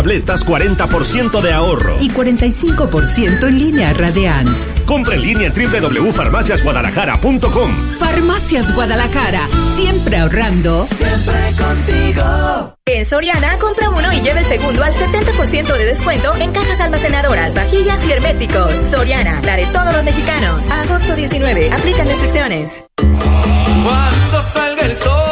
Tabletas 40% de ahorro. Y 45% en línea Radiant. Compra en línea en www.farmaciasguadalajara.com. Farmacias Guadalajara, siempre ahorrando. Siempre contigo. En Soriana, compra uno y lleve el segundo al 70% de descuento en cajas almacenadoras, vajillas y herméticos. Soriana, la de todos los mexicanos. A agosto 19, aplican restricciones. Cuando salga el sol.